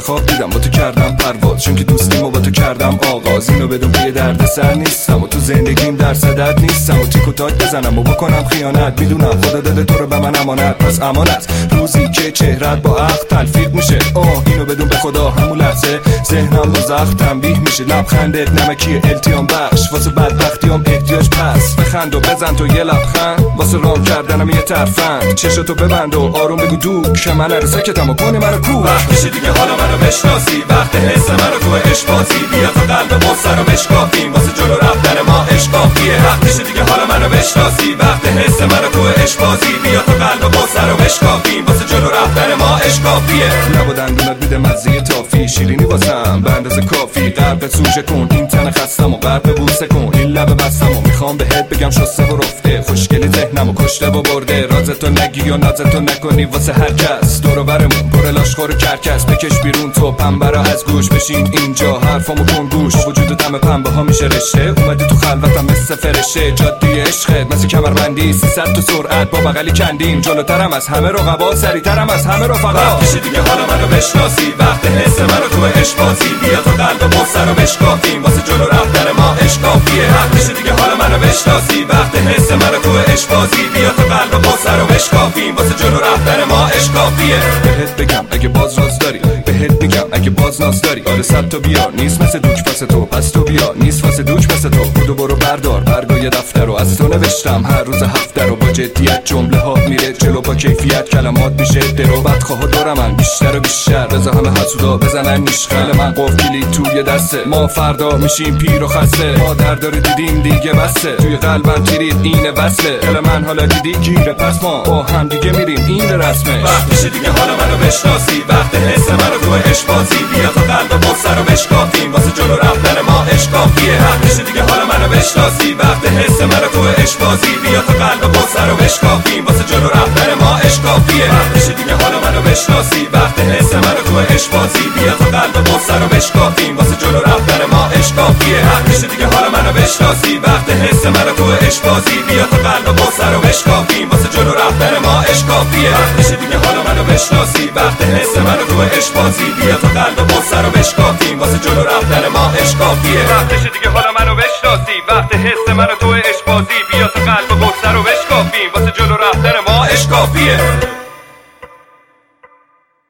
خواب دیدم با تو کردم پرواز، چون که دوستیمو با تو کردم آغاز. اینو بدون که درد سر نیستم و تو زندگیم در صدد نیستم و تیک و تاک بزنم و بکنم خیانت. میدونم خدا داده تو رو به من امانت، پس امانت روزی که چهرت با عقل تلفیق میشه. اینو بدون به خدا همون لحظه ذهنم با زخم تنبیه میشه. لبخندت نمکی التیام بخش واسه بدبختیام احتیاج، پس بخند و بزن تو یه لبخند واسه رام کردنم یه ترفند. چشاتو ببند و آروم بگو دوک که من رو سکتم و کنی منو کو. وقتشه دیگه حالا منو بشناسی، وقت حس منو تو عشق بازی. بیا تا قلب بستر رو بشکافیم واسه جلو رفتن ما عشق کافیه. وقتشه دیگه حالا منو بشناسی، وقت حس منو تو عشق بازی. بیا تا قلب بستر رو بشکافیم واسه جلو رفتن ما عشق کافیه. لب و دندونات میده مزه تافی، شیرینی واسم به اندازه کافی. قلبت سوژه کن این تن خستم و قلب بوسه کن این لب بستم و میخوام بهت بگم شسته و رفته. خوشگلی ذهنمو کشته و برده، رازتو نگی و نازتو نکنی واسه هر کس. دور و برمون پر لاشخور کرکس، بکش بیرون تو پنبه را از گوش. بشین اینجا حرفامو کن گوش، وجود دم پنبه ها میشه رشته. اومدی تو خلوتم مثل فرشته، جاده عشقت مثل کمربندی 300 تو سرعت با بغلی کندیم. جلوترم از همه رقبا، سریعترم از همه رفقا. وقتشه دیگه حالا منو بشناسی، وقت حس منو تو عشق بازی. بیا تا قلب بستر رو بشکافیم واسه جلو رفتن ما عشق کافیه. وقتشه دیگه حالا منو بشناسی، وقت حس منو تو عشق بازی. بیا تا قلب بستر رو بشکافیم واسه جلو رفتن ما عشق کافیه. بهت بگم اگه باز راز داری، بهت میگم اگه باز ناز داری. آره صد تا بیار نیست مثل دوک پس تو، پس تو بیا نیست واسه دوک مثل تو. بودو برو بردار برگای دفتر رو، از تو نوشتم هر روز هفته رو. با جدیت جمله ها میره جلو، با کیفیت کلمات میشه درو. بدخواه دارم من بیشتر و بیشتر، رضا همه حسودا بزنن نیشخل من. قفلی توی دسته ما فردا میشیم پیر و خسته. ما درد رو دیدیم دیگه بسته، توی قلبم تیرید این وصله. دل من حالا دیدی گیره، پس ما با هم دیگه میریم این رسمه. وقتشه دیگه حالا منو بشناسی، وقت حس منو تو عشق بازی. بیا تا قلب بستر رو بشکافیم واسه جلو رفتن ما عشق کافیه. وقتشه دیگه حالا منو بشناسی، وقت حس منو تو عشق بازی. بیا تا قلب بستر رو بشکافیم واسه جلو رفتن ما عشق کافیه. وقتشه دیگه حالا منو بشناسی، وقت حس منو تو عشق بازی. بیا تا قلب بستر رو بشکافیم واسه جلو رفتن ما عشق کافیه. وقتشه دیگه حالا منو بشناسی، وقت حس منو تو عشق بازی. بیا تا قلب بستر رو بشکافیم واسه جلو رفتن ما عشق کافیه. وقتشه دیگه حالا منو بشناسی، وقت حس منو تو عشق بازی. بیا تا قلب بستر رو بشکافیم واسه جلو رفتن ما عشق کافیه. وقتشه دیگه حالا منو بشناسی، وقت حس منو تو عشق بازی. بیا تا قلب بستر رو بشکافیم واسه جلو رفتن ما عشق کافیه.